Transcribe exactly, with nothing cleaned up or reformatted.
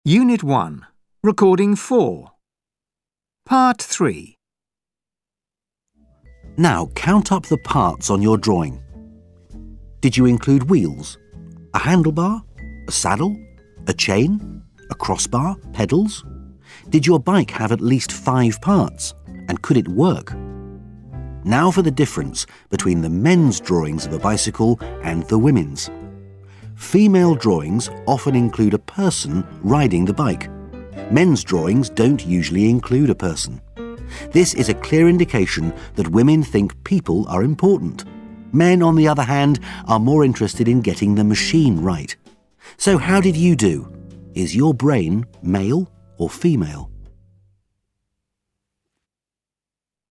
Unit one, Recording four. Part three. Now count up the parts on your drawing. Did you include wheels, a handlebar, a saddle, a chain, a crossbar, pedals? Did your bike have at least five parts, and could it work? Now for the difference between the men's drawings of a bicycle and the women's. Female drawings often include a person riding the bike. Men's drawings don't usually include a person. This is a clear indication that women think people are important. Men, on the other hand, are more interested in getting the machine right. So how did you do? Is your brain male or female?